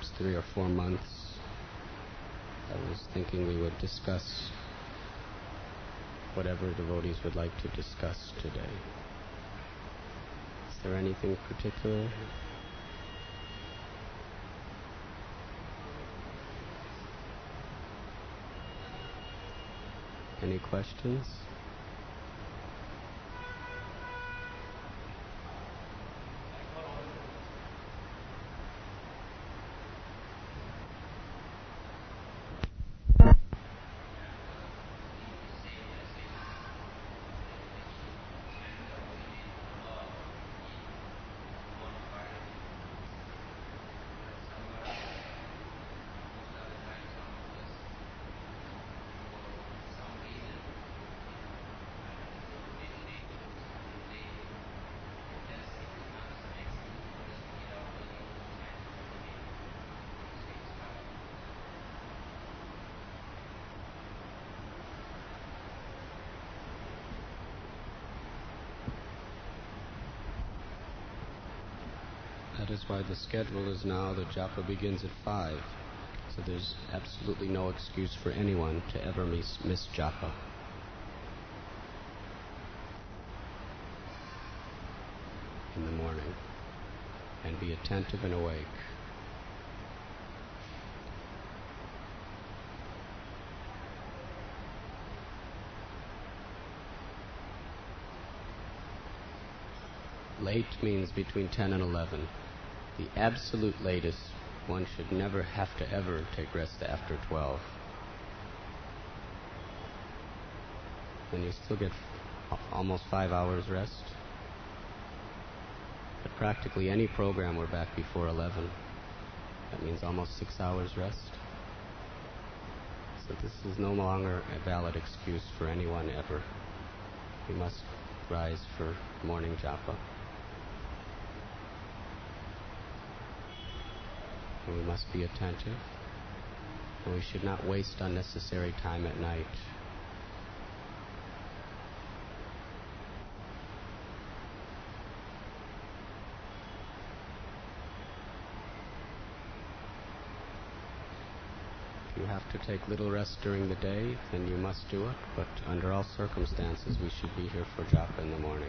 next 3 or 4 months, I was thinking we would discuss whatever devotees would like to discuss today. Is there anything particular? Any questions? That is why the schedule is now that japa begins at 5. So there's absolutely no excuse for anyone to ever miss japa. In the morning. And be attentive and awake. Late means between 10 and 11. The absolute latest, one should never have to ever take rest after 12. Then you still get almost 5 hours rest. But practically any program we're back before 11. That means almost 6 hours rest. So this is no longer a valid excuse for anyone ever. We must rise for morning japa. And we must be attentive, and we should not waste unnecessary time at night. If you have to take little rest during the day, then you must do it, but under all circumstances we should be here for japa in the morning.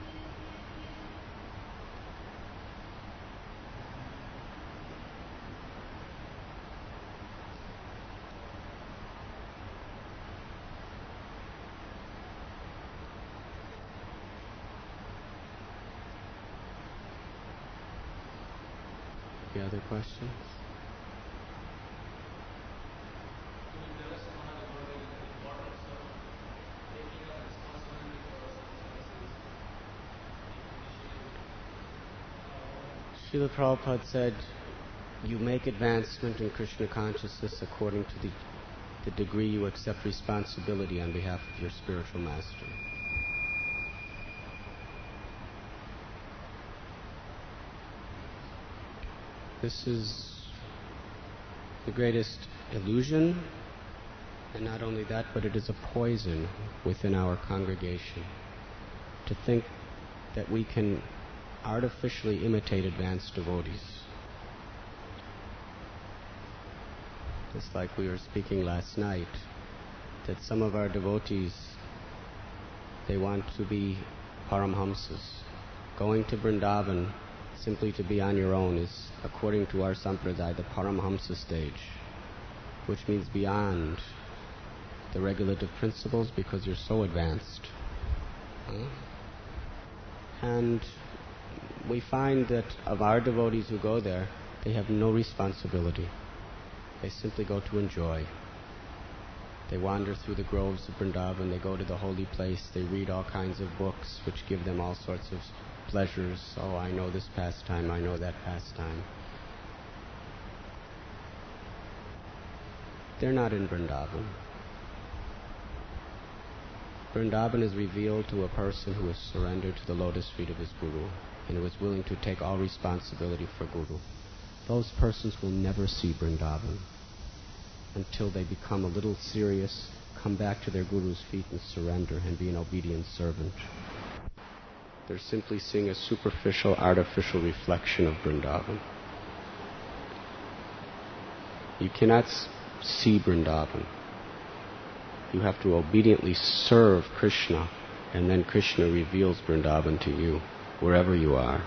Any other questions? Srila Prabhupada said, you make advancement in Krishna consciousness according to the degree you accept responsibility on behalf of your spiritual master. This is the greatest illusion, and not only that, but it is a poison within our congregation to think that we can artificially imitate advanced devotees. Just like we were speaking last night, that some of our devotees, they want to be Paramhamsas. Going to Vrindavan simply to be on your own is, according to our sampradaya, the Paramhamsa stage, which means beyond the regulative principles because you're so advanced. And we find that of our devotees who go there, they have no responsibility. They simply go to enjoy. They wander through the groves of Vrindavan, they go to the holy place, they read all kinds of books which give them all sorts of pleasures. Oh, I know this pastime, I know that pastime. They're not in Vrindavan. Vrindavan is revealed to a person who has surrendered to the lotus feet of his Guru and who is willing to take all responsibility for Guru. Those persons will never see Vrindavan until they become a little serious, come back to their Guru's feet and surrender and be an obedient servant. They're simply seeing a superficial, artificial reflection of Vrindavan. You cannot see Vrindavan. You have to obediently serve Krishna, and then Krishna reveals Vrindavan to you, wherever you are.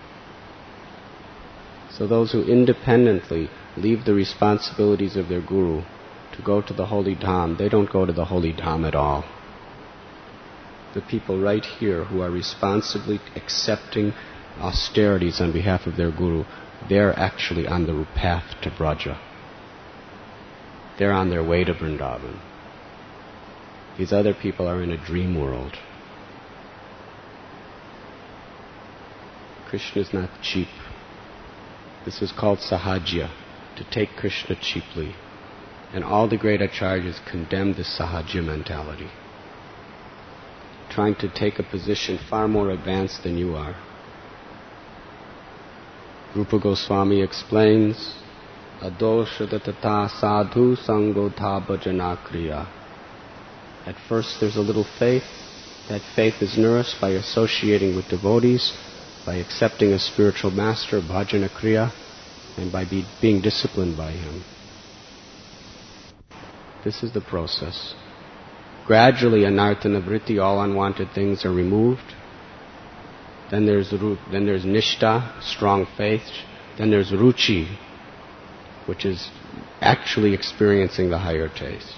So those who independently leave the responsibilities of their guru to go to the holy dham, they don't go to the holy dham at all. The people right here who are responsibly accepting austerities on behalf of their guru, they're actually on the path to Braja. They're on their way to Vrindavan. These other people are in a dream world. Krishna is not cheap. This is called sahajya, to take Krishna cheaply. And all the great acharyas condemn this sahajya mentality, trying to take a position far more advanced than you are. Rupa Goswami explains, Adoshadatata sadhu sangotha bhajana kriya. At first there's a little faith. That faith is nourished by associating with devotees, by accepting a spiritual master, bhajana kriya, and by being disciplined by him. This is the process. Gradually, anarthana vritti, all unwanted things are removed. Then there's nishtha, strong faith. Then there's ruchi, which is actually experiencing the higher taste.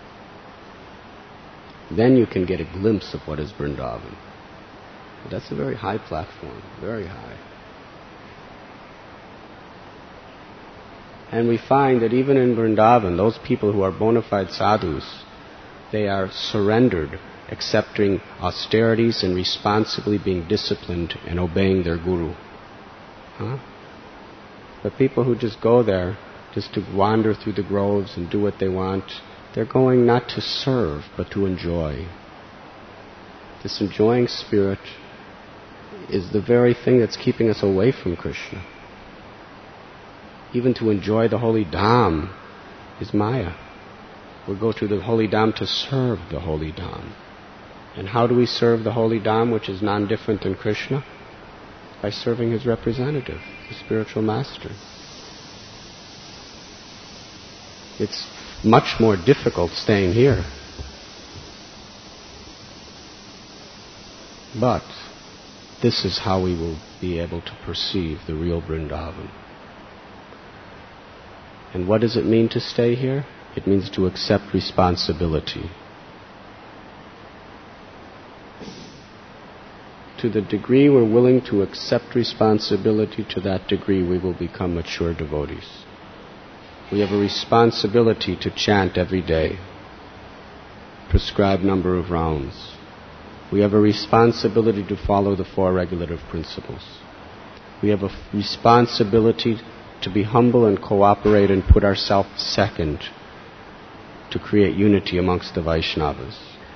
Then you can get a glimpse of what is Vrindavan. But that's a very high platform, very high. And we find that even in Vrindavan, those people who are bona fide sadhus, they are surrendered, accepting austerities and responsibly being disciplined and obeying their guru. But people who just go there just to wander through the groves and do what they want, they're going not to serve, but to enjoy. This enjoying spirit is the very thing that's keeping us away from Krishna. Even to enjoy the holy dham is maya. We go to the holy dham to serve the holy dham. And how do we serve the holy dham, which is non-different than Krishna? By serving his representative, the spiritual master. It's much more difficult staying here. But this is how we will be able to perceive the real Vrindavan. And what does it mean to stay here? It means to accept responsibility. To the degree we're willing to accept responsibility, to that degree we will become mature devotees. We have a responsibility to chant every day, prescribed number of rounds. We have a responsibility to follow the four regulative principles. We have a responsibility to be humble and cooperate and put ourselves second to create unity amongst the Vaishnavas.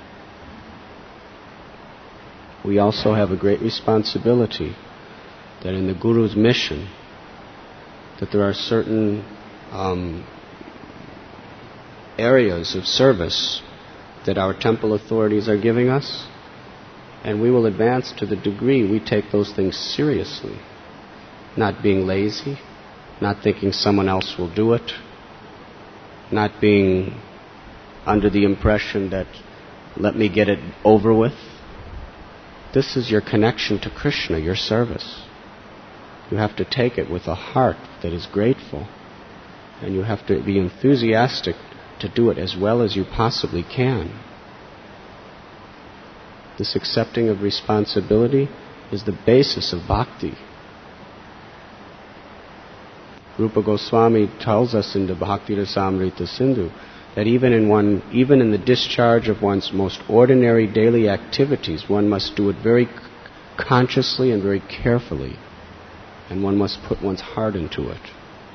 We also have a great responsibility that in the Guru's mission, that there are certain areas of service that our temple authorities are giving us, and we will advance to the degree we take those things seriously, not being lazy, not thinking someone else will do it, not being under the impression that let me get it over with. This is your connection to Krishna, your service. You have to take it with a heart that is grateful, and you have to be enthusiastic to do it as well as you possibly can. This accepting of responsibility is the basis of bhakti. Rupa Goswami tells us in the Bhakti Rasamrita Sindhu that even in the discharge of one's most ordinary daily activities, one must do it very consciously and very carefully, and one must put one's heart into it.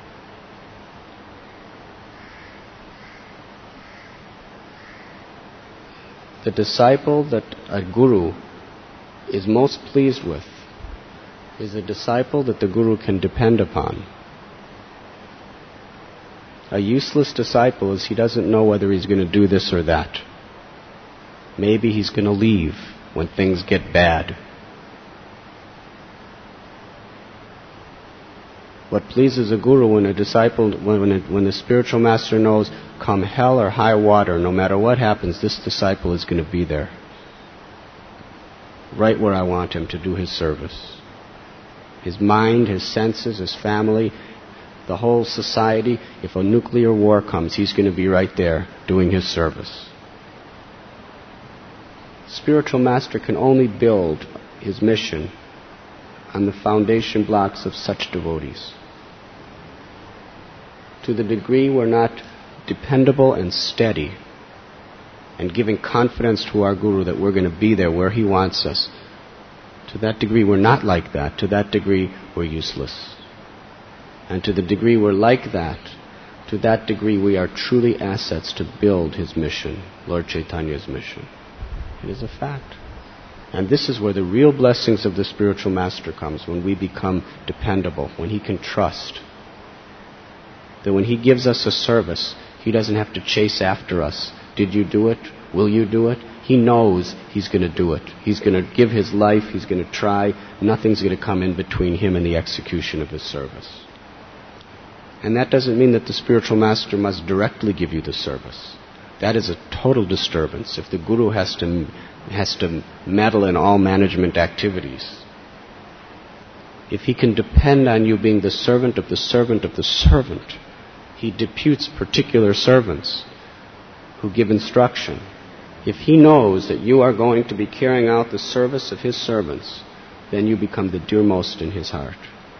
The disciple that a guru is most pleased with is a disciple that the guru can depend upon. A useless disciple is he doesn't know whether he's going to do this or that. Maybe he's going to leave when things get bad. What pleases a guru when a disciple, when the spiritual master knows, come hell or high water, no matter what happens, this disciple is going to be there. Right where I want him to do his service. His mind, his senses, his family, the whole society. If a nuclear war comes, he's going to be right there doing his service. Spiritual master can only build his mission on the foundation blocks of such devotees. To the degree we're not dependable and steady and giving confidence to our Guru that we're going to be there where he wants us, to that degree we're not like that. To that degree we're useless. And to the degree we're like that, to that degree we are truly assets to build his mission, Lord Chaitanya's mission. It is a fact. And this is where the real blessings of the spiritual master comes, when we become dependable, when he can trust. That when he gives us a service, he doesn't have to chase after us. Did you do it? Will you do it? He knows he's going to do it. He's going to give his life, he's going to try. Nothing's going to come in between him and the execution of his service. And that doesn't mean that the spiritual master must directly give you the service. That is a total disturbance if the guru has to meddle in all management activities. If he can depend on you being the servant of the servant of the servant, he deputes particular servants who give instruction. If he knows that you are going to be carrying out the service of his servants, then you become the dearmost in his heart.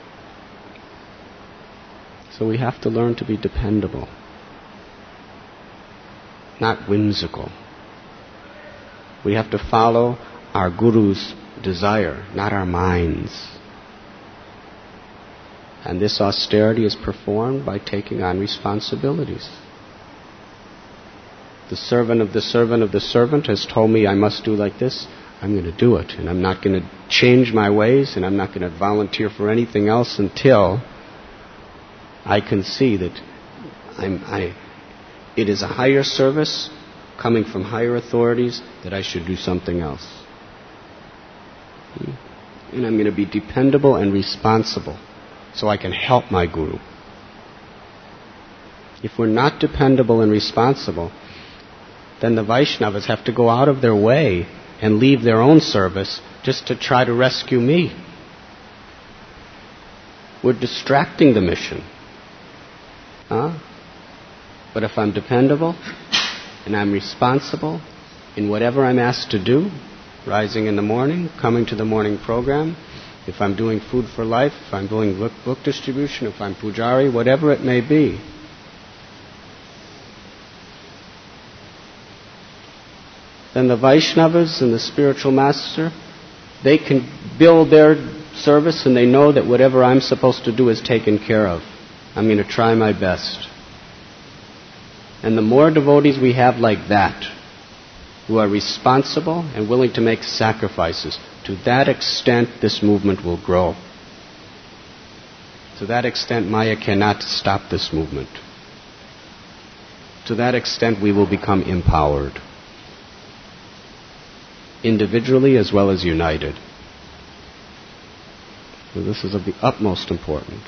So we have to learn to be dependable, not whimsical. We have to follow our Guru's desire, not our minds. And this austerity is performed by taking on responsibilities. The servant of the servant of the servant has told me I must do like this. I'm going to do it. And I'm not going to change my ways, and I'm not going to volunteer for anything else until I can see that it is a higher service coming from higher authorities that I should do something else. And I'm going to be dependable and responsible so I can help my Guru. If we're not dependable and responsible, then the Vaishnavas have to go out of their way and leave their own service just to try to rescue me. We're distracting the mission. But if I'm dependable and I'm responsible in whatever I'm asked to do, rising in the morning, coming to the morning program, if I'm doing Food for Life, if I'm doing book distribution, if I'm pujari, whatever it may be, then the Vaishnavas and the spiritual master, they can build their service and they know that whatever I'm supposed to do is taken care of. I'm going to try my best. And the more devotees we have like that, who are responsible and willing to make sacrifices, to that extent this movement will grow. To that extent Maya cannot stop this movement. To that extent we will become empowered. Individually as well as united. So this is of the utmost importance.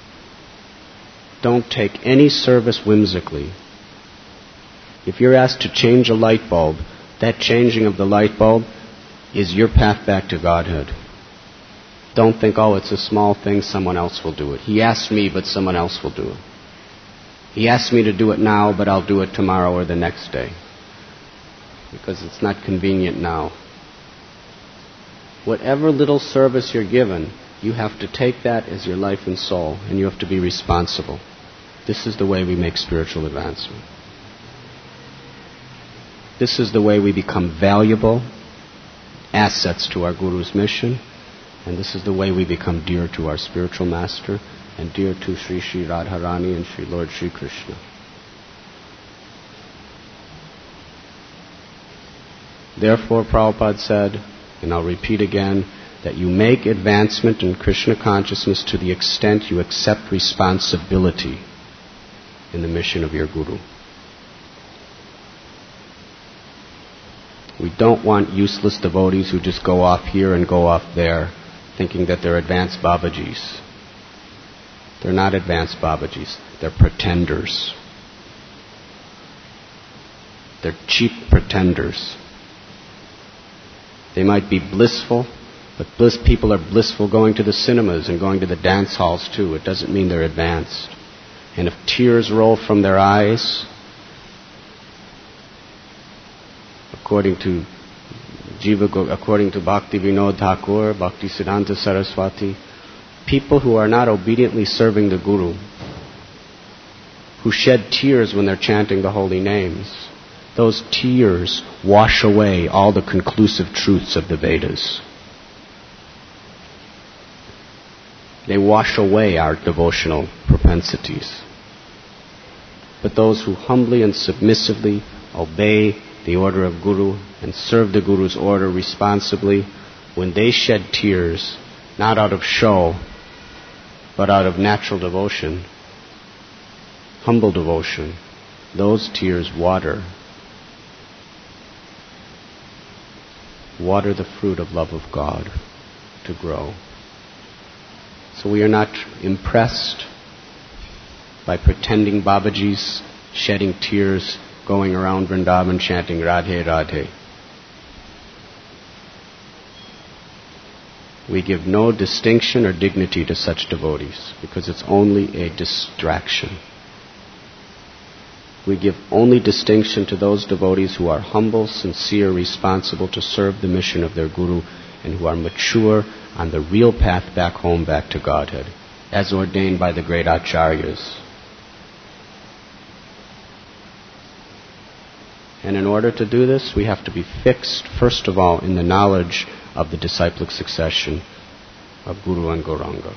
Don't take any service whimsically. If you're asked to change a light bulb, that changing of the light bulb is your path back to Godhead. Don't think, oh, it's a small thing, someone else will do it. He asked me, but someone else will do it. He asked me to do it now, but I'll do it tomorrow or the next day. Because it's not convenient now. Whatever little service you're given, you have to take that as your life and soul, and you have to be responsible. This is the way we make spiritual advancement. This is the way we become valuable assets to our Guru's mission, and this is the way we become dear to our spiritual master and dear to Sri Sri Radharani and Sri Lord Sri Krishna. Therefore, Prabhupada said, and I'll repeat again, that you make advancement in Krishna consciousness to the extent you accept responsibility in the mission of your Guru. We don't want useless devotees who just go off here and go off there, thinking that they're advanced Babajis. They're not advanced Babajis. They're pretenders. They're cheap pretenders. They might be blissful, but people are blissful going to the cinemas and going to the dance halls too. It doesn't mean they're advanced. And if tears roll from their eyes, according to Bhakti Vinod Thakur, Bhakti Siddhanta Saraswati, people who are not obediently serving the Guru, who shed tears when they're chanting the holy names, those tears wash away all the conclusive truths of the Vedas. They wash away our devotional propensities. But those who humbly and submissively obey the order of Guru and serve the Guru's order responsibly, when they shed tears, not out of show, but out of natural devotion, humble devotion, those tears water the fruit of love of God to grow. So we are not impressed by pretending Babajis shedding tears, going around Vrindavan chanting Radhe Radhe. We give no distinction or dignity to such devotees because it's only a distraction. We give only distinction to those devotees who are humble, sincere, responsible to serve the mission of their Guru, and who are mature on the real path back home, back to Godhead, as ordained by the great Acharyas. And in order to do this, we have to be fixed, first of all, in the knowledge of the disciplic succession of Guru and Gauranga.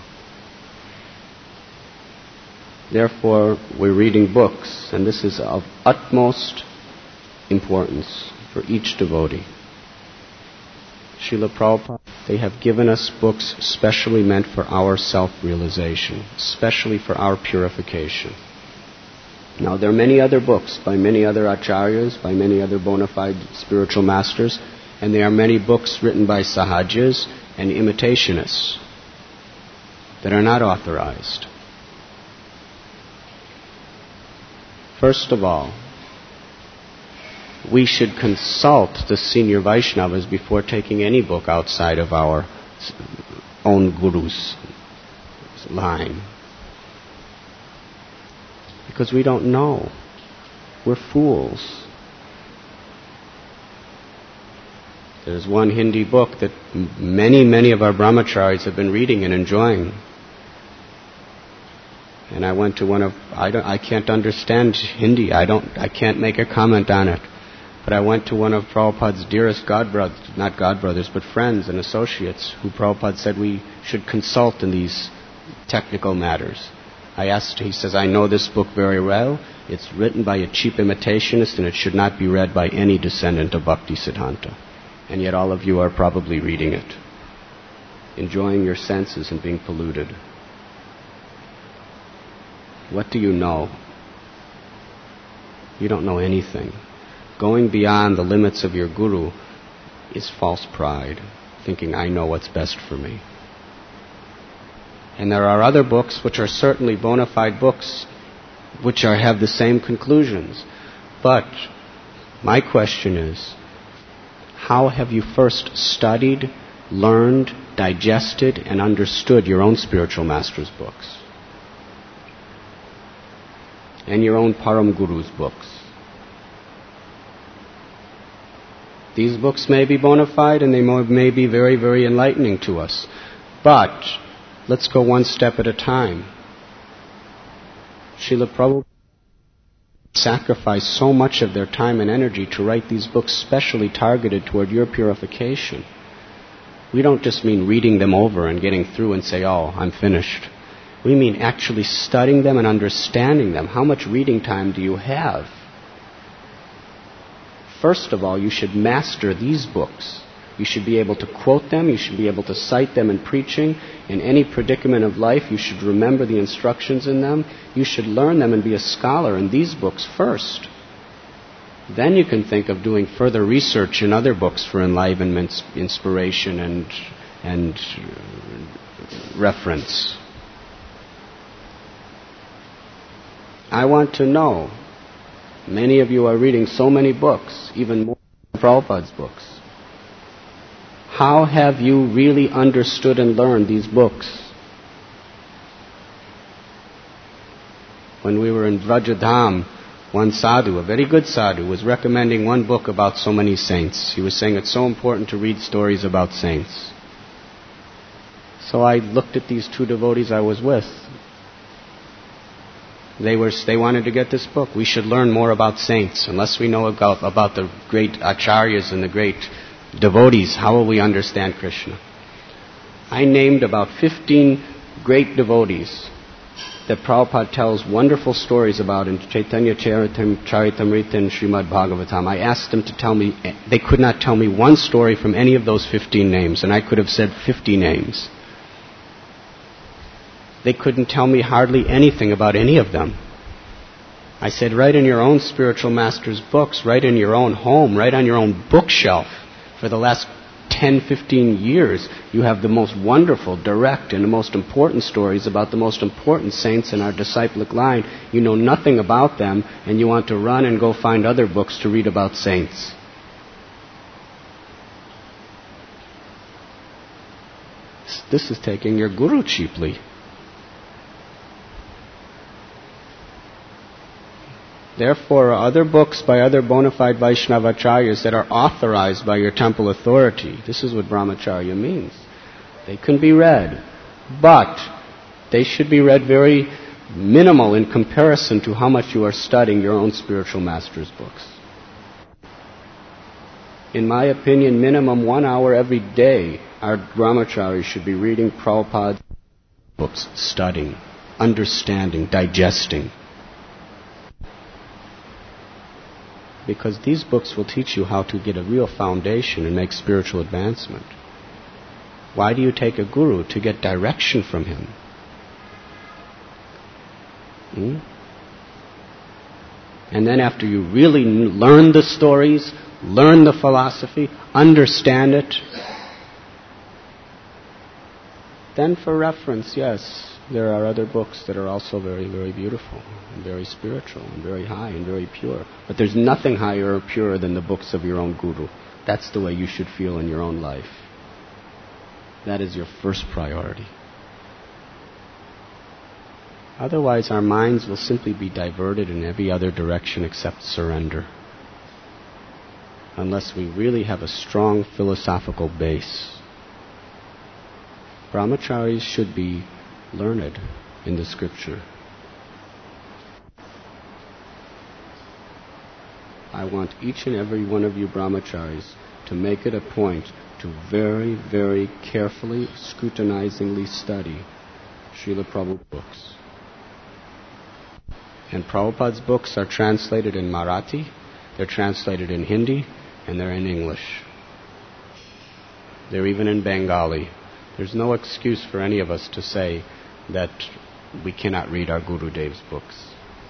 Therefore, we're reading books, and this is of utmost importance for each devotee. Srila Prabhupada, they have given us books specially meant for our self-realization, especially for our purification. Now, there are many other books by many other acharyas, by many other bona fide spiritual masters, and there are many books written by sahajas and imitationists that are not authorized. First of all, we should consult the senior Vaishnavas before taking any book outside of our own Guru's line. Because we don't know. We're fools. There's one Hindi book that many of our brahmacharis have been reading and enjoying. And I went to I can't understand Hindi. I can't make a comment on it. But I went to one of Prabhupada's dearest not godbrothers, but friends and associates, who Prabhupada said we should consult in these technical matters. I asked, he says, I know this book very well. It's written by a cheap imitationist and it should not be read by any descendant of Bhakti Siddhanta. And yet all of you are probably reading it, enjoying your senses and being polluted. What do you know? You don't know anything. Going beyond the limits of your Guru is false pride, thinking I know what's best for me. And there are other books which are certainly bona fide books which have the same conclusions. But my question is, how have you first studied, learned, digested, and understood your own spiritual master's books? And your own Param Guru's books? These books may be bona fide and they may be very, very enlightening to us. But let's go one step at a time. Srila Prabhupada sacrificed so much of their time and energy to write these books specially targeted toward your purification. We don't just mean reading them over and getting through and say, oh, I'm finished. We mean actually studying them and understanding them. How much reading time do you have? First of all, you should master these books. You should be able to quote them. You should be able to cite them in preaching. In any predicament of life, you should remember the instructions in them. You should learn them and be a scholar in these books first. Then you can think of doing further research in other books for enlivenment, inspiration, and reference. I want to know. Many of you are reading so many books, even more than Prabhupada's books. How have you really understood and learned these books? When we were in Vrajadham, one sadhu, a very good sadhu, was recommending one book about so many saints. He was saying it's so important to read stories about saints. So I looked at these two devotees I was with. They wanted to get this book. We should learn more about saints. Unless we know about the great acharyas and the great devotees, how will we understand Krishna? I named about 15 great devotees that Prabhupada tells wonderful stories about in Chaitanya Charitamrita and Srimad Bhagavatam. I asked them to tell me, they could not tell me one story from any of those 15 names, and I could have said 50 names. They couldn't tell me hardly anything about any of them. I said, write in your own spiritual master's books, write in your own home, write on your own bookshelf. For the last 10, 15 years, you have the most wonderful, direct, and the most important stories about the most important saints in our disciplic line. You know nothing about them, and you want to run and go find other books to read about saints. This is taking your guru cheaply. Therefore, other books by other bona fide Vaishnavacharyas that are authorized by your temple authority, this is what Brahmacharya means. They can be read, but they should be read very minimal in comparison to how much you are studying your own spiritual master's books. In my opinion, minimum 1 hour every day, our Brahmacharis should be reading Prabhupada's books, studying, understanding, digesting. Because these books will teach you how to get a real foundation and make spiritual advancement. Why do you take a guru? To get direction from him. And then after you really learn the stories, learn the philosophy, understand it, then for reference, yes, there are other books that are also very, very beautiful and very spiritual and very high and very pure. But there's nothing higher or purer than the books of your own guru. That's the way you should feel in your own life. That is your first priority. Otherwise, our minds will simply be diverted in every other direction except surrender. Unless we really have a strong philosophical base. Brahmacharis should be learned in the scripture. I want each and every one of you brahmacharis to make it a point to very, very carefully, scrutinizingly study Srila Prabhupada's books. And Prabhupada's books are translated in Marathi, they're translated in Hindi, and they're in English. They're even in Bengali. There's no excuse for any of us to say that we cannot read our Guru Dev's books.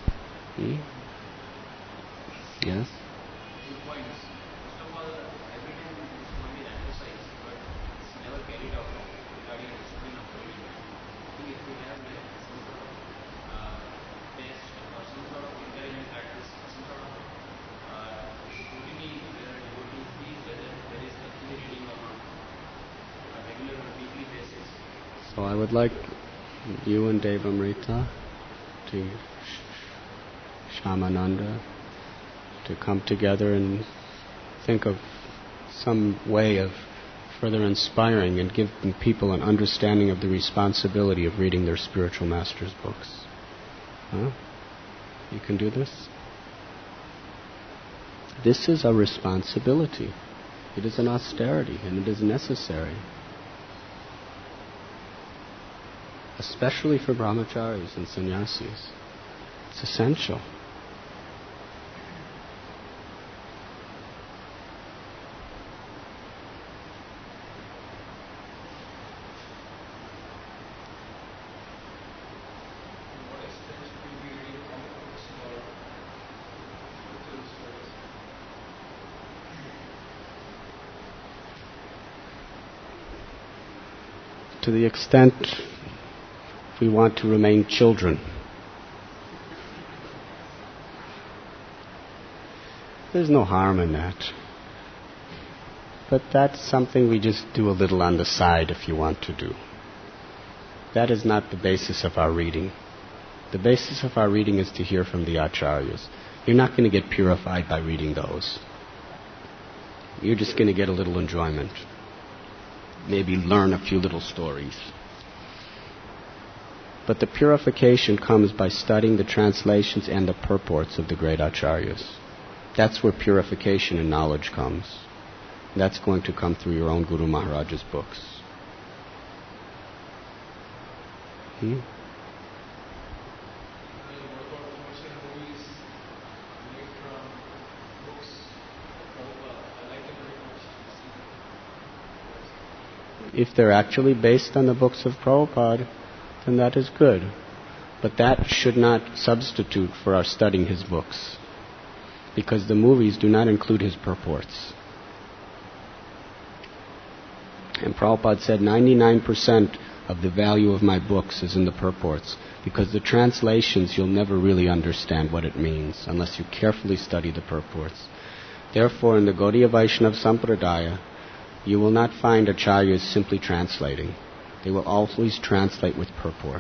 Yes? 2 points. First of all, every time it's only an exercise, but it's never carried out regarding a discipline of reading. I think if we have some sort of test or some sort of intelligent practice, some sort of scrutiny where a devotee sees whether there is actually reading or not on a regular or weekly basis. So I would like you and Devamrita, to Shamananda, to come together and think of some way of further inspiring and giving people an understanding of the responsibility of reading their spiritual master's books. Huh? You can do this? This is a responsibility. It is an austerity, and it is necessary. Especially for brahmacharis and sannyasis. It's essential. To the extent we want to remain children. There's no harm in that. But that's something we just do a little on the side if you want to do. That is not the basis of our reading. The basis of our reading is to hear from the Acharyas. You're not going to get purified by reading those. You're just going to get a little enjoyment. Maybe learn a few little stories. But the purification comes by studying the translations and the purports of the great Acharyas. That's where purification and knowledge comes. That's going to come through your own Guru Maharaj's books. If they're actually based on the books of Prabhupada, then that is good. But that should not substitute for our studying his books, because the movies do not include his purports. And Prabhupada said 99% of the value of my books is in the purports, because the translations you'll never really understand what it means unless you carefully study the purports. Therefore, in the Gaudiya Vaishnava Sampradaya, you will not find acharyas simply translating. They will always translate with purport.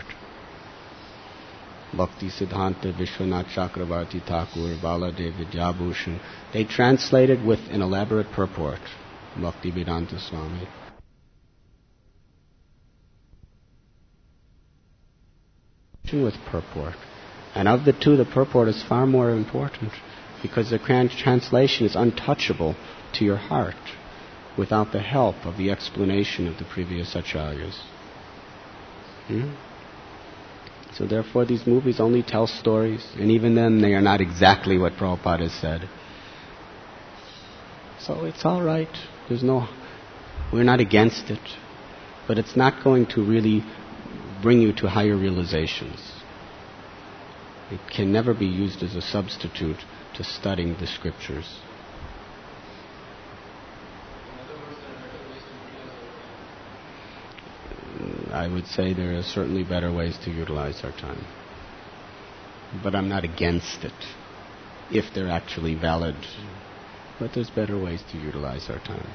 Bhakti Siddhanta Vishwanath Chakravarti Thakur, Baladev Vidyabhushan, they translated with an elaborate purport. Bhakti Vedanta Swami. With purport. And of the two, the purport is far more important, because the translation is untouchable to your heart without the help of the explanation of the previous acharyas. So therefore these movies only tell stories, and even then they are not exactly what Prabhupada has said. So it's all right. We're not against it, but it's not going to really bring you to higher realizations. It can never be used as a substitute to studying the scriptures. I would say there are certainly better ways to utilize our time. But I'm not against it, if they're actually valid. But there's better ways to utilize our time.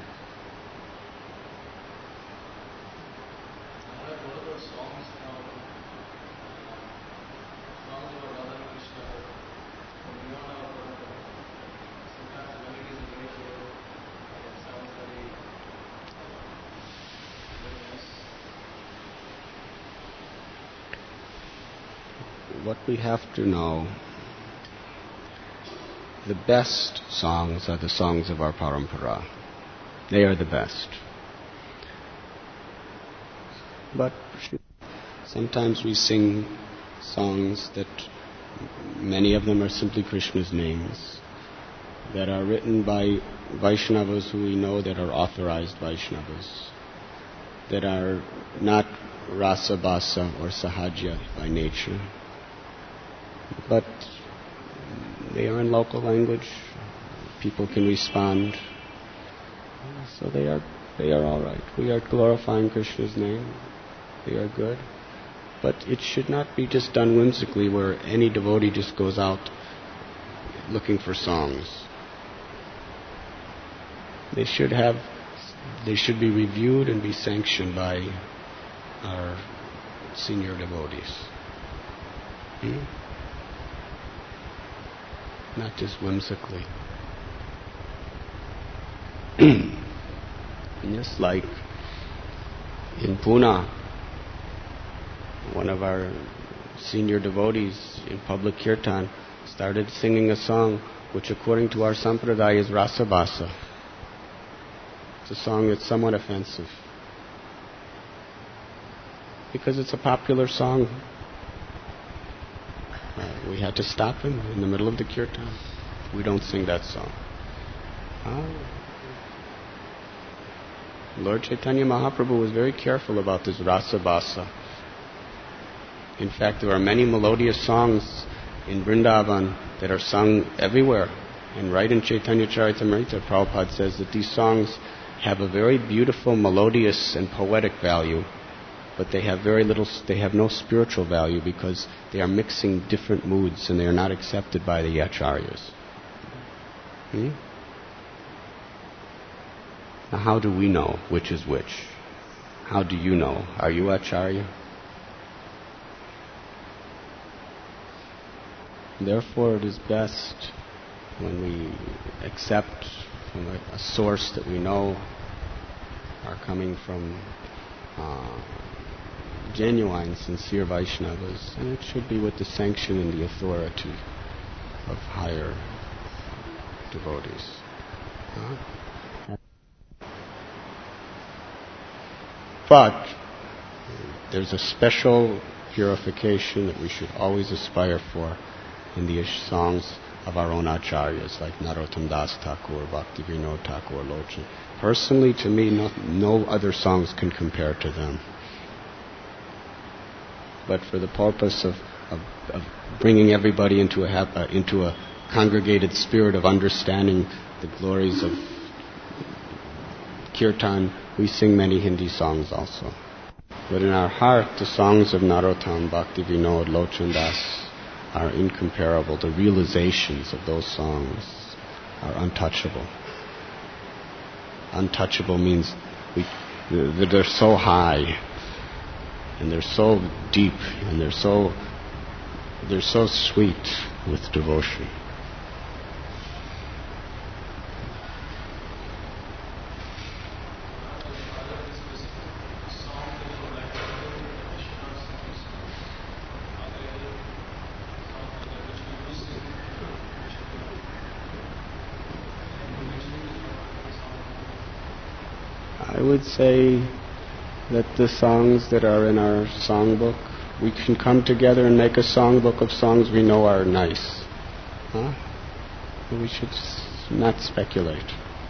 What we have to know, the best songs are the songs of our parampara. They are the best. But sometimes we sing songs that many of them are simply Krishna's names, that are written by Vaishnavas who we know that are authorized Vaishnavas, that are not rasa basa or sahaja by nature, but they are in local language. People can respond. So they are all right. We are glorifying Krishna's name. They are good. But it should not be just done whimsically, where any devotee just goes out looking for songs. They should be reviewed and be sanctioned by our senior devotees. Not just whimsically. Just like in Pune, one of our senior devotees in public kirtan started singing a song which according to our sampradaya is rasa basa. It's a song that's somewhat offensive, because it's a popular song. We had to stop him in the middle of the kirtan. We don't sing that song. Lord Chaitanya Mahaprabhu was very careful about this rasa basa. In fact, there are many melodious songs in Vrindavan that are sung everywhere. And right in Chaitanya Charitamrita, Prabhupada says that these songs have a very beautiful, melodious and poetic value, but they have no spiritual value, because they are mixing different moods and they are not accepted by the acharyas. Now, how do we know which is which? How do you know? Are you Acharya? Therefore, it is best when we accept from a source that we know are coming from genuine, sincere Vaishnavas, and it should be with the sanction and the authority of higher devotees. But there's a special purification that we should always aspire for in the songs of our own acharyas, like Narottam Das Thakur, Bhakti Vinod Thakur, Lochan. Personally, to me, no other songs can compare to them. But for the purpose of bringing everybody into a congregated spirit of understanding the glories of Kirtan, we sing many Hindi songs also. But in our heart, the songs of Narottam, Bhakti Vinod, Lochan Das are incomparable. The realizations of those songs are untouchable. Untouchable means they're so high, and they're so deep, and they're so sweet with devotion. I would say that the songs that are in our songbook, we can come together and make a songbook of songs we know are nice. We should not speculate.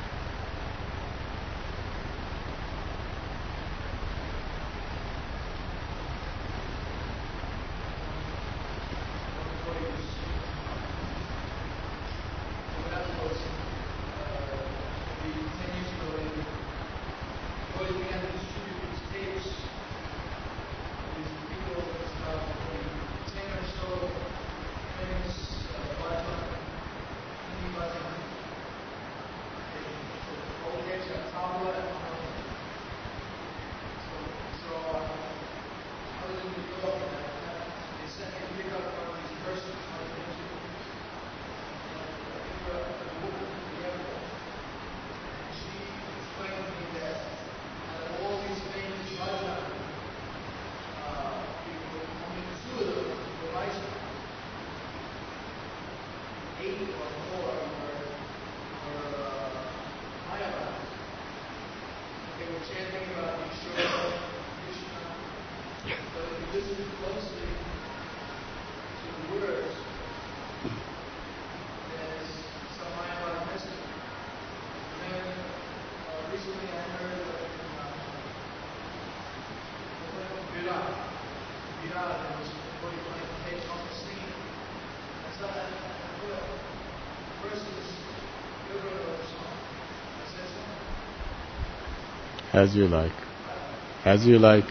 As you like. As you like.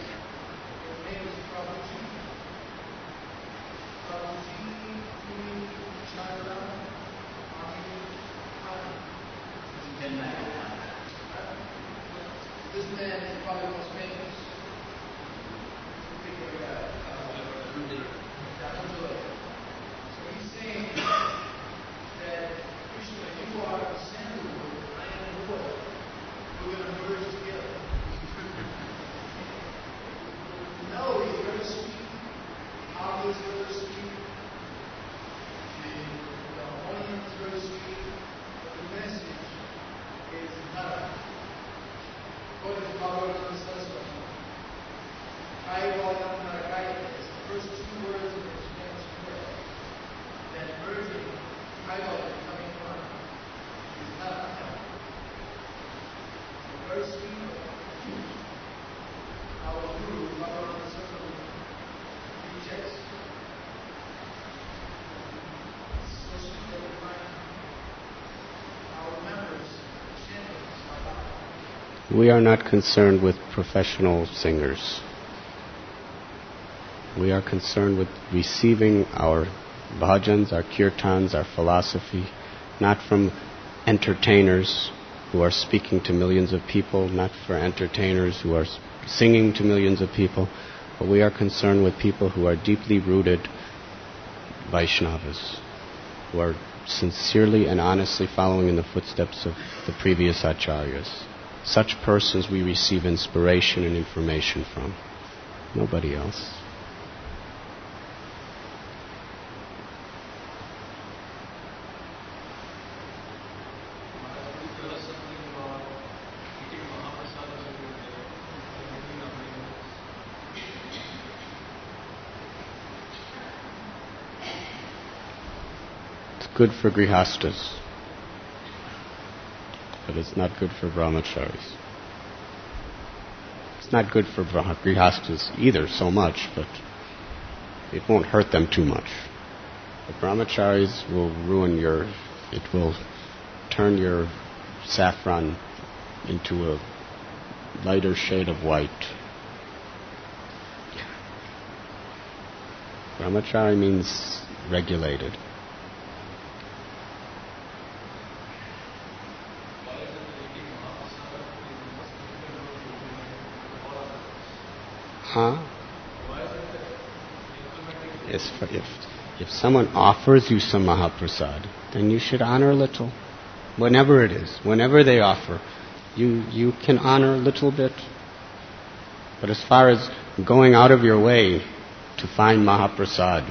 This man is probably the most famous. So he's saying that Krishna, you are the sandalwood, I am the wood. We're going to merge together. The melody is very sweet. Harmony is very sweet. The harmonium is very sweet. But the message is nada. According to Bhagavatam Saraswati, Kaivalyam Narakayate is the first two words of the Spanish word. That merging, Kaivalyam, coming from, is nada. So very sweet. Our Guru, Bhagavatam Saraswati, rejects. It's so sweet that we find our members chanting Bhagavatam. We are not concerned with professional singers. We are concerned with receiving our bhajans, our kirtans, our philosophy, not from entertainers who are speaking to millions of people, not for entertainers who are singing to millions of people, but we are concerned with people who are deeply rooted Vaishnavas, who are sincerely and honestly following in the footsteps of the previous acharyas. Such persons we receive inspiration and information from. Nobody else. Good for grihastas, but it's not good for brahmacharis. It's not good for grihastas either so much, but it won't hurt them too much. The brahmacharis will it will turn your saffron into a lighter shade of white. Brahmachari means regulated. If someone offers you some Mahaprasad, then you should honor a little. Whenever it is, whenever they offer, you can honor a little bit. But as far as going out of your way to find Mahaprasad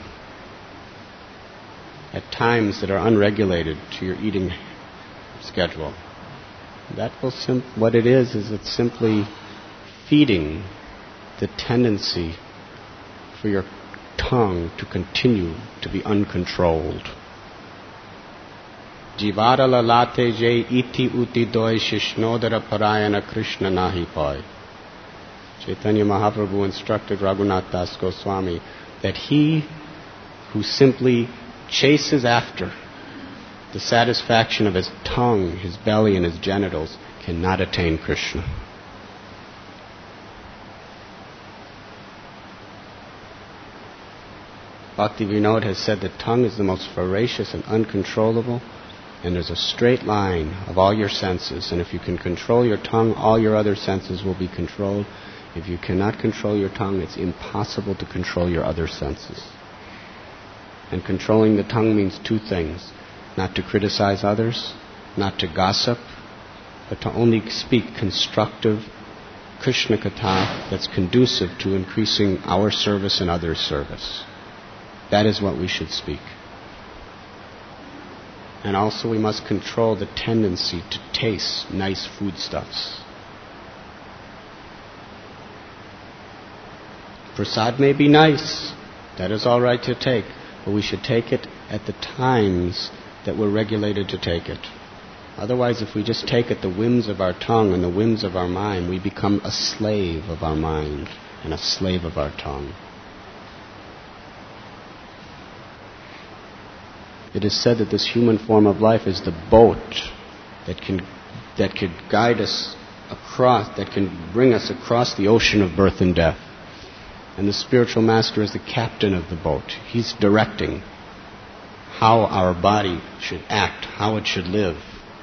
at times that are unregulated to your eating schedule, what it is it's simply feeding the tendency for your tongue to continue to be uncontrolled. Jivara lalate jay iti uti doi shishnodara parayana Krishna nahi pai. Chaitanya Mahaprabhu instructed Raghunath Das Goswami that he who simply chases after the satisfaction of his tongue, his belly and his genitals cannot attain Krishna. Bhakti Vinod has said that tongue is the most voracious and uncontrollable, and there's a straight line of all your senses, and if you can control your tongue, all your other senses will be controlled. If you cannot control your tongue, it's impossible to control your other senses. And controlling the tongue means two things: not to criticize others, not to gossip, but to only speak constructive Krishna Katha that's conducive to increasing our service and others' service. That is what we should speak. And also we must control the tendency to taste nice foodstuffs. Prasad may be nice, that is all right to take, but we should take it at the times that we're regulated to take it. Otherwise, if we just take at the whims of our tongue and the whims of our mind, we become a slave of our mind and a slave of our tongue. It is said that this human form of life is the boat that could guide us across, that can bring us across the ocean of birth and death. And the spiritual master is the captain of the boat. He's directing how our body should act, how it should live.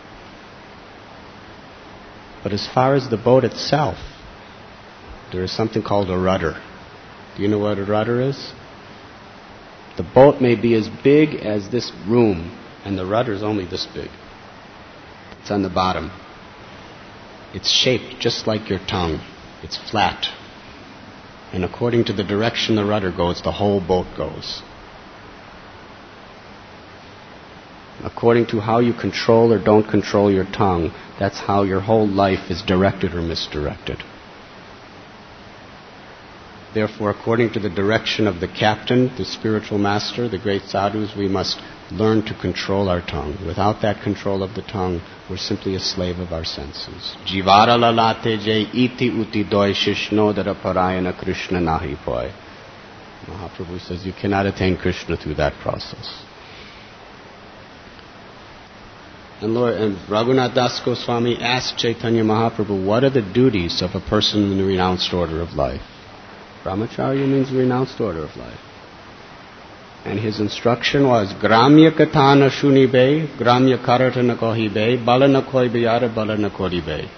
But as far as the boat itself, there is something called a rudder. Do you know what a rudder is? The boat may be as big as this room, and the rudder is only this big. It's on the bottom. It's shaped just like your tongue. It's flat. And according to the direction the rudder goes, the whole boat goes. According to how you control or don't control your tongue, that's how your whole life is directed or misdirected. Therefore, according to the direction of the captain, the spiritual master, the great sadhus, we must learn to control our tongue. Without that control of the tongue, we're simply a slave of our senses. Jivara lalate jay iti uti doi shishnodara parayana Krishna nahi poi. Mahaprabhu says you cannot attain Krishna through that process. And Raghunath Das Goswami asked Chaitanya Mahaprabhu, what are the duties of a person in the renounced order of life? Brahmacharya means renounced order of life. And his instruction was, Gramya katha na shunibe, Gramya karata na kohibe, bala na koibe yara bala na koribe.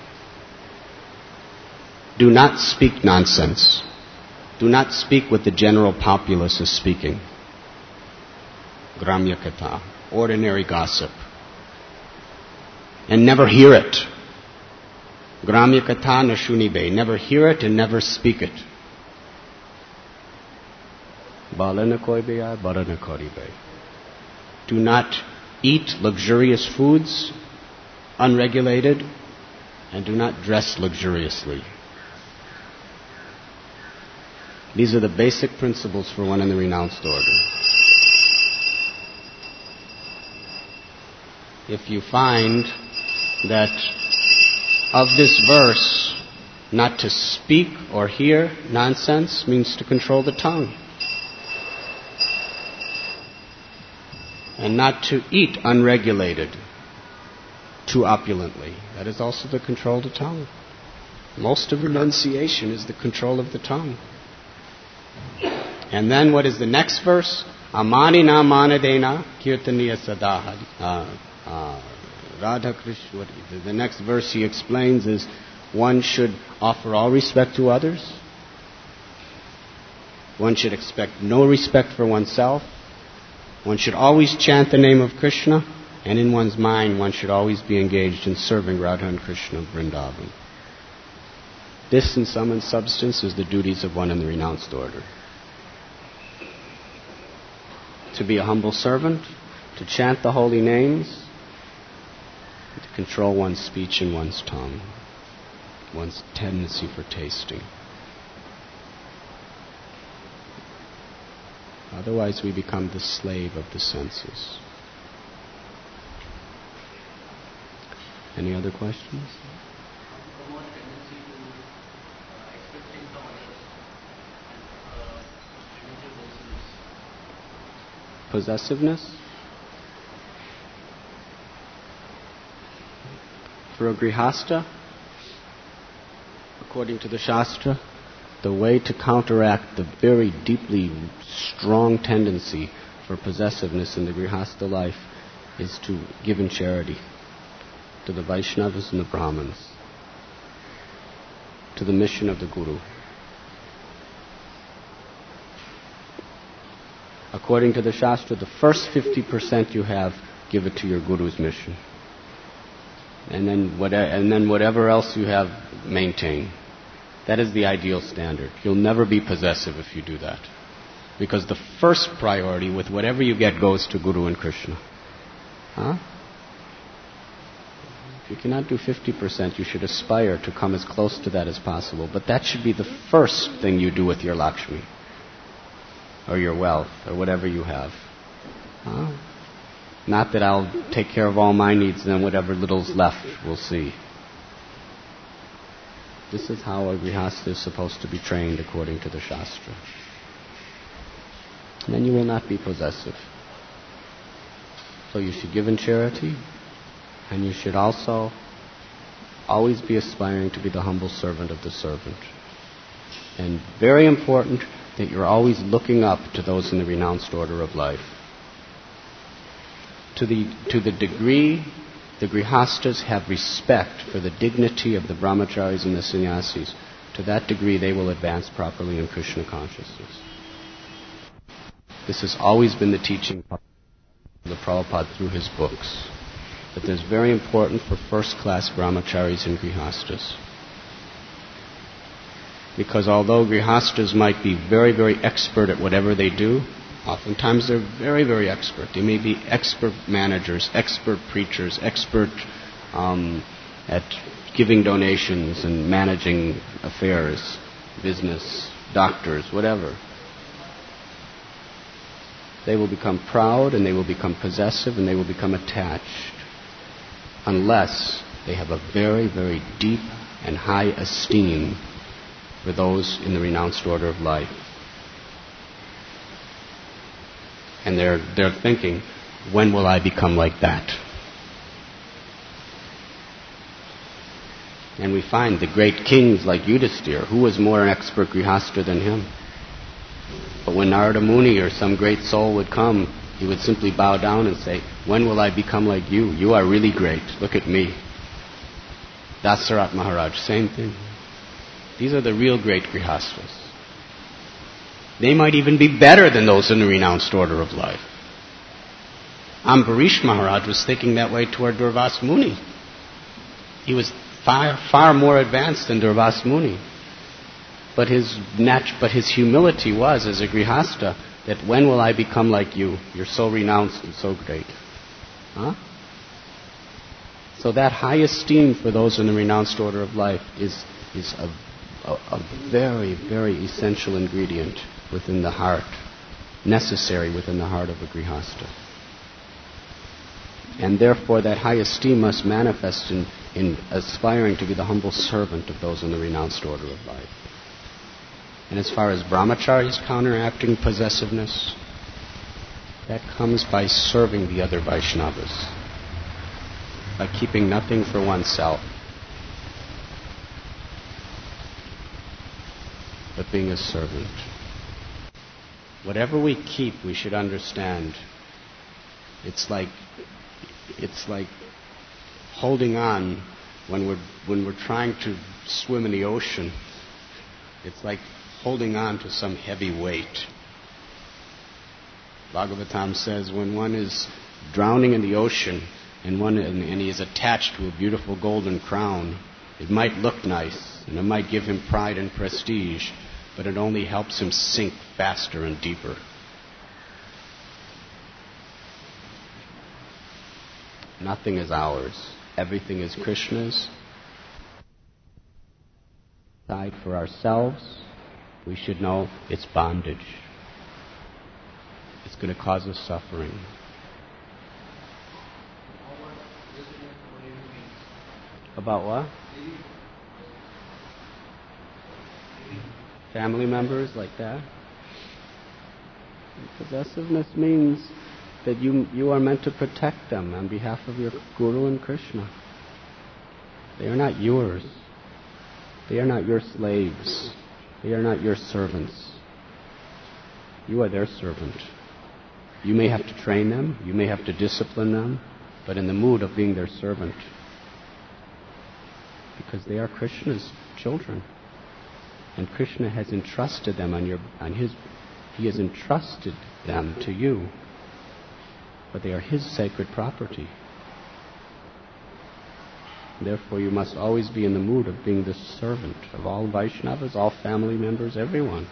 Do not speak nonsense. Do not speak what the general populace is speaking. Gramya katha, ordinary gossip. And never hear it. Gramya katha na shunibe, never hear it and never speak it. Bala na koibe, bala na koribe. Do not eat luxurious foods, unregulated, and do not dress luxuriously. These are the basic principles for one in the renounced order. If you find that of this verse, not to speak or hear nonsense means to control the tongue. And not to eat unregulated, too opulently. That is also to control the tongue. Most of renunciation is the control of the tongue. And then what is the next verse? Amani na manadena kirtaniya sadaha. Radha Krishna. The next verse he explains is, one should offer all respect to others. One should expect no respect for oneself. One should always chant the name of Krishna, and in one's mind one should always be engaged in serving Radha and Krishna of Vrindavan. This, in sum and substance, is the duties of one in the renounced order. To be a humble servant, to chant the holy names, to control one's speech and one's tongue, one's tendency for tasting. Otherwise we become the slave of the senses. Any other questions? More tendency to expect things from others and Possessiveness? For a grihasta, according to the Shastra, the way to counteract the very deeply strong tendency for possessiveness in the grihasta life is to give in charity to the Vaishnavas and the Brahmins, to the mission of the Guru. According to the Shastra, the first 50% you have, give it to your Guru's mission. And then whatever else you have, maintain. That is the ideal standard. You'll never be possessive if you do that. Because the first priority with whatever you get goes to Guru and Krishna. If you cannot do 50%, you should aspire to come as close to that as possible. But that should be the first thing you do with your Lakshmi, or your wealth, or whatever you have. Not that I'll take care of all my needs and then whatever little's left we'll see. This is how a grihastha is supposed to be trained according to the Shastra. And then you will not be possessive. So you should give in charity, and you should also always be aspiring to be the humble servant of the servant. And very important that you're always looking up to those in the renounced order of life. To the degree the grihastas have respect for the dignity of the brahmacharis and the sannyasis, to that degree they will advance properly in Krishna consciousness. This has always been the teaching of the Prabhupada through his books, that there's very important for first-class brahmacharis and grihastas. Because although grihastas might be very, very expert at whatever they do, oftentimes they're very, very expert. They may be expert managers, expert preachers, expert at giving donations and managing affairs, business, doctors, whatever. They will become proud and they will become possessive and they will become attached unless they have a very, very deep and high esteem for those in the renounced order of life. And they're thinking, when will I become like that? And we find the great kings like Yudhisthira, who was more an expert grihastha than him? But when Narada Muni or some great soul would come, he would simply bow down and say, "When will I become like you? You are really great. Look at me." Dasarat Maharaj, same thing. These are the real great grihastas. They might even be better than those in the renounced order of life. Ambarish Maharaj was thinking that way toward Durvasa Muni. He was far more advanced than Durvasa Muni. But his humility was, as a grihasta, that when will I become like you? You're so renounced and so great. Huh? So that high esteem for those in the renounced order of life is a very, very essential ingredient within the heart, necessary within the heart of a grihasta. And therefore that high esteem must manifest in aspiring to be the humble servant of those in the renounced order of life. And as far as brahmacharis counteracting possessiveness, that comes by serving the other Vaishnavas, by keeping nothing for oneself, but being a servant. Whatever we keep, we should understand, it's like holding on when we're trying to swim in the ocean. It's like holding on to some heavy weight. Bhagavatam says when one is drowning in the ocean and he is attached to a beautiful golden crown, it might look nice and it might give him pride and prestige, but it only helps him sink faster and deeper. Nothing is ours. Everything is Krishna's. Decide for ourselves, we should know it's bondage. It's going to cause us suffering. About what? Family members like that? Possessiveness means that you are meant to protect them on behalf of your Guru and Krishna. They are not yours. They are not your slaves. They are not your servants. You are their servant. You may have to train them, you may have to discipline them, but in the mood of being their servant. Because they are Krishna's children. And Krishna has entrusted them He has entrusted them to you. But they are His sacred property. Therefore, you must always be in the mood of being the servant of all Vaishnavas, all family members, everyone.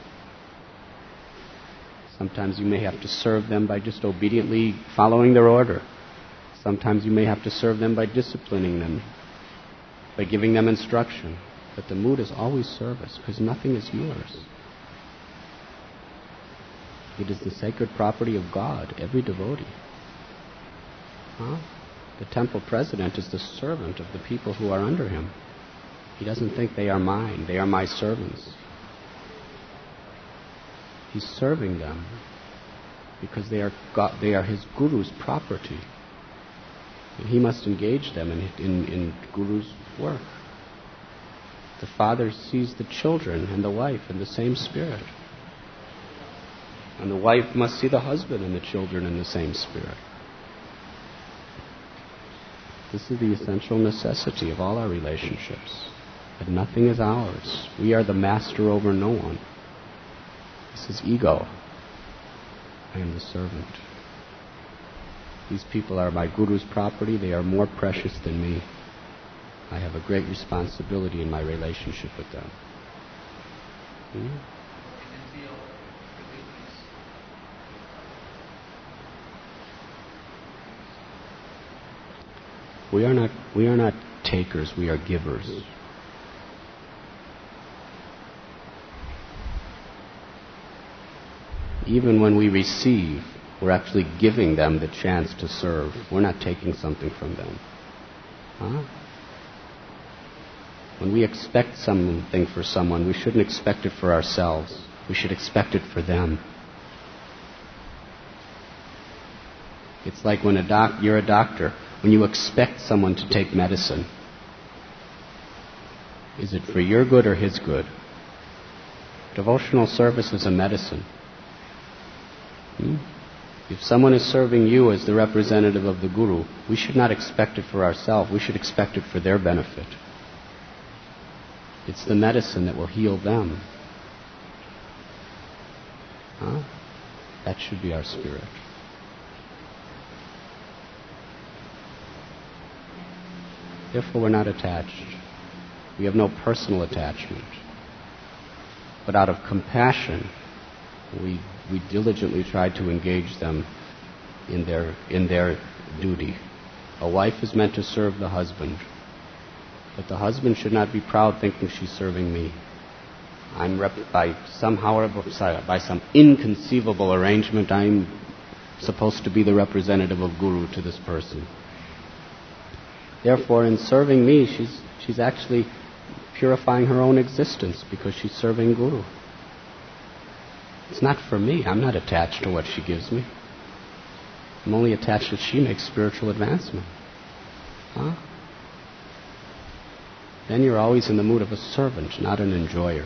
Sometimes you may have to serve them by just obediently following their order. Sometimes you may have to serve them by disciplining them, by giving them instruction. But the mood is always service, because nothing is yours. It is the sacred property of God, every devotee. The temple president is the servant of the people who are under him. He doesn't think they are mine, they are my servants. He's serving them because they are his Guru's property. And he must engage them in Guru's work. The father sees the children and the wife in the same spirit. And the wife must see the husband and the children in the same spirit. This is the essential necessity of all our relationships. That nothing is ours. We are the master over no one. This is ego. I am the servant. These people are my Guru's property. They are more precious than me. I have a great responsibility in my relationship with them. We are not takers, we are givers. Even when we receive, we're actually giving them the chance to serve. We're not taking something from them. When we expect something for someone, we shouldn't expect it for ourselves. We should expect it for them. It's like when you're a doctor. When you expect someone to take medicine, is it for your good or his good? Devotional service is a medicine. If someone is serving you as the representative of the Guru, we should not expect it for ourselves. We should expect it for their benefit. It's the medicine that will heal them. That should be our spirit. Therefore, we're not attached. We have no personal attachment. But out of compassion, we diligently try to engage them in their duty. A wife is meant to serve the husband, but the husband should not be proud thinking she's serving me. By some inconceivable arrangement, I'm supposed to be the representative of Guru to this person. Therefore, in serving me, she's actually purifying her own existence because she's serving Guru. It's not for me. I'm not attached to what she gives me. I'm only attached that she makes spiritual advancement. Then you're always in the mood of a servant, not an enjoyer.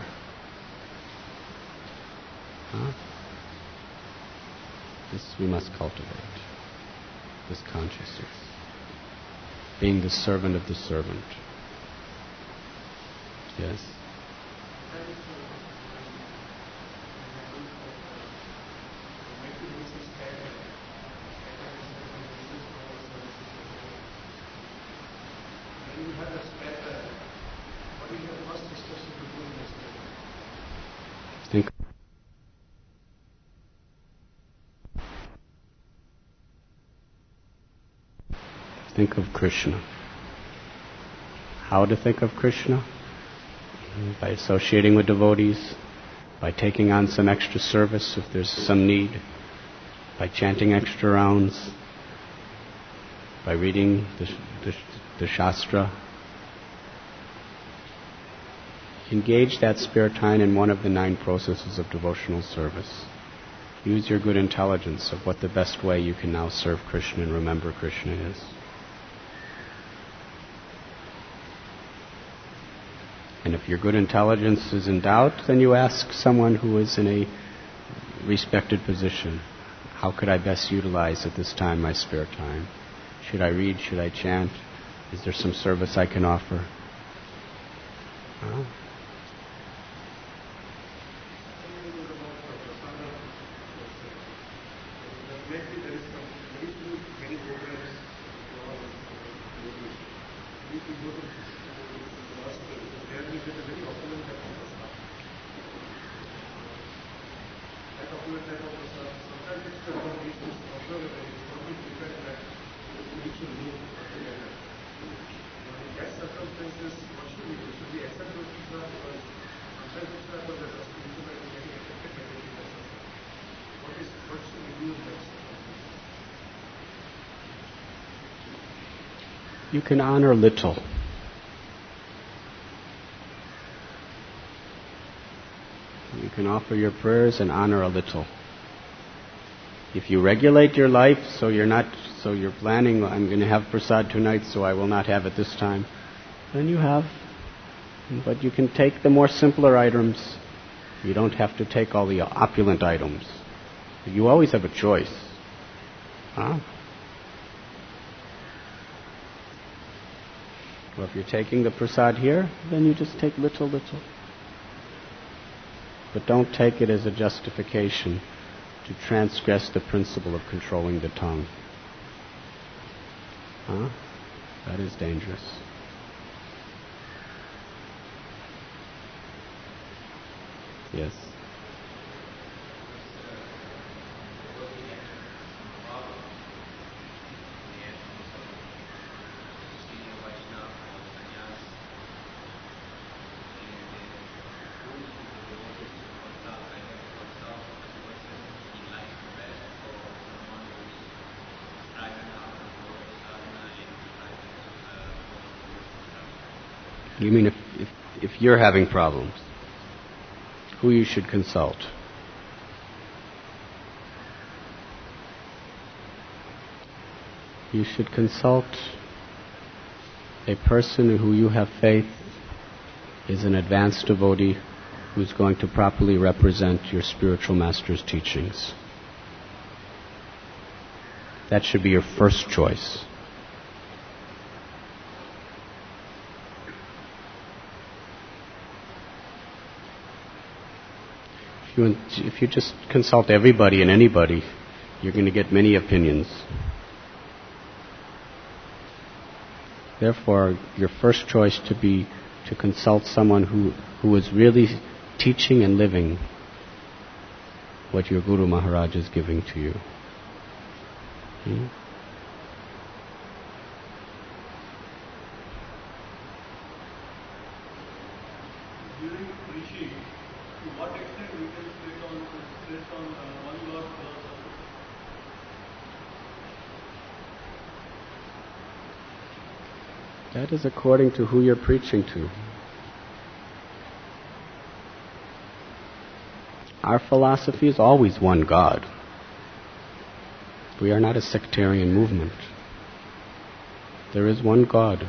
This we must cultivate, this consciousness. Being the servant of the servant. Yes. Think of Krishna. How to think of Krishna? By associating with devotees, by taking on some extra service if there's some need, by chanting extra rounds, by reading the Shastra. Engage that spare time in one of the 9 processes of devotional service. Use your good intelligence of what the best way you can now serve Krishna and remember Krishna is. And if your good intelligence is in doubt, then you ask someone who is in a respected position, how could I best utilize at this time my spare time? Should I read? Should I chant? Is there some service I can offer? You can honor little. You can offer your prayers and honor a little. If you regulate your life so you're planning, I'm going to have prasad tonight, so I will not have it this time, then you have. But you can take the more simpler items. You don't have to take all the opulent items. You always have a choice. Well, if you're taking the prasad here, then you just take little. But don't take it as a justification to transgress the principle of controlling the tongue. That is dangerous. Yes. You mean if you're having problems, who you should consult? You should consult a person who you have faith is an advanced devotee who's going to properly represent your spiritual master's teachings. That should be your first choice. If you just consult everybody and anybody, you're going to get many opinions. Therefore, your first choice to be to consult someone who is really teaching and living what your Guru Maharaj is giving to you. During preaching, to what extent we can stress on one Lord philosophy? That is according to who you're preaching to. Our philosophy is always one God. We are not a sectarian movement. There is one God.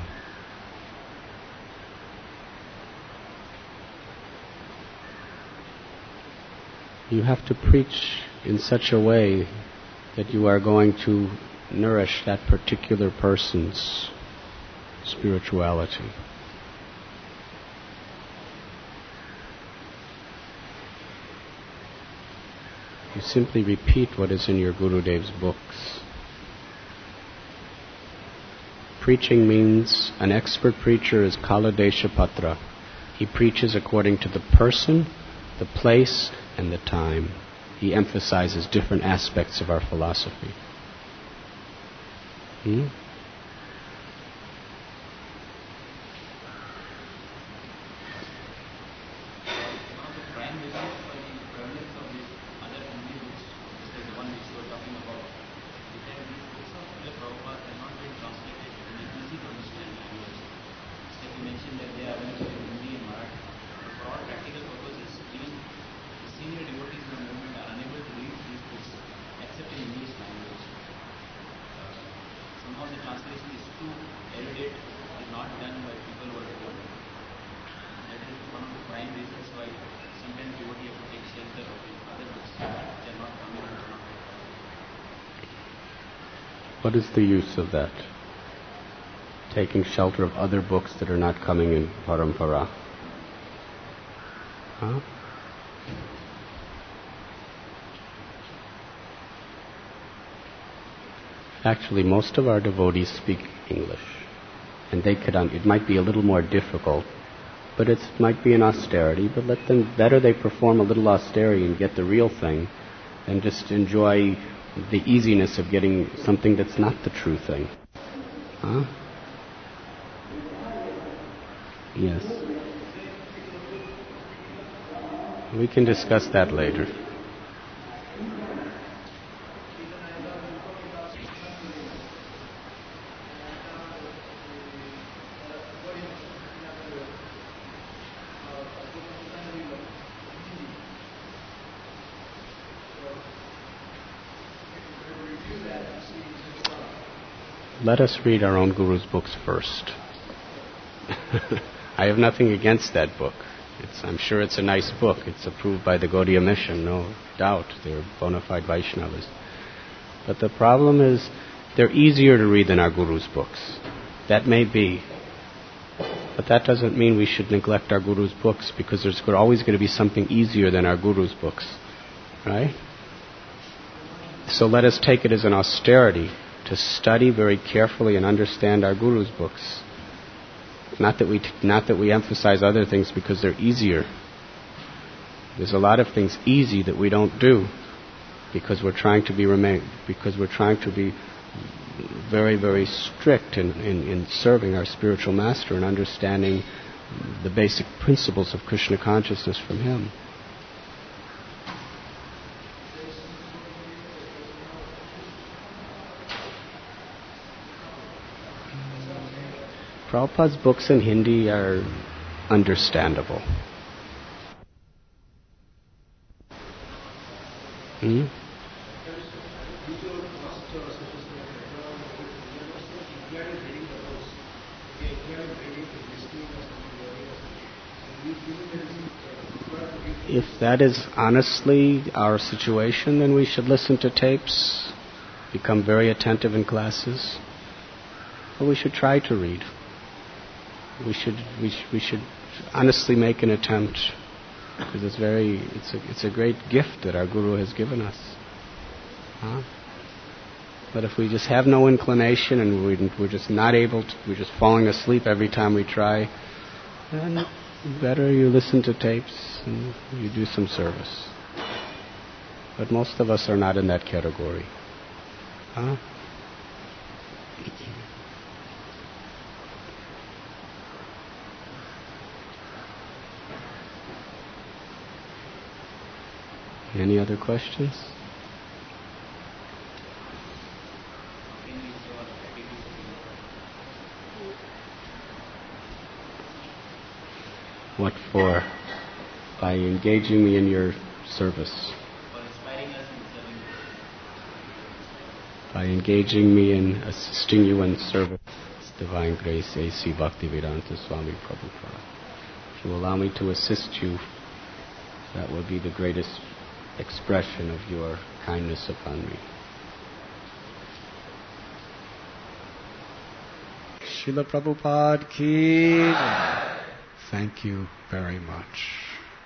You have to preach in such a way that you are going to nourish that particular person's spirituality. You simply repeat what is in your Gurudev's books. Preaching means an expert preacher is Kaladesha Patra. He preaches according to the person, the place, and the time. He emphasizes different aspects of our philosophy. What is the use of that? Taking shelter of other books that are not coming in Parampara. Huh? Actually, most of our devotees speak English. And they could, it might be a little more difficult, but it might be an austerity, but let them, better they perform a little austerity and get the real thing than just enjoy the easiness of getting something that's not the true thing. Huh? Yes. We can discuss that later. Let us read our own Guru's books first. I have nothing against that book. I'm sure it's a nice book. It's approved by the Gaudiya Mission, no doubt. They're bona fide Vaishnavas. But the problem is, they're easier to read than our Guru's books. That may be. But that doesn't mean we should neglect our Guru's books, because there's always going to be something easier than our Guru's books. Right? So let us take it as an austerity to study very carefully and understand our Guru's books. Not that we emphasize other things because they're easier. There's a lot of things easy that we don't do because we're trying to be very, very strict in serving our spiritual master and understanding the basic principles of Krishna consciousness from him. Prabhupada's books in Hindi are understandable. If that is honestly our situation, then we should listen to tapes become very attentive in classes. But we should try to read. We should honestly make an attempt, because it's a great gift that our Guru has given us. Huh? But if we just have no inclination and we're just not able to, we're just falling asleep every time we try, then better you listen to tapes and you do some service. But most of us are not in that category. Huh? Any other questions? What for? By engaging me in your service. For inspiring us in serving. By engaging me in assisting you in service. Divine Grace A.C. Bhaktivedanta Swami Prabhupada. If you allow me to assist you, that will be the greatest expression of your kindness upon me. Srila Prabhupada ki. Thank you very much.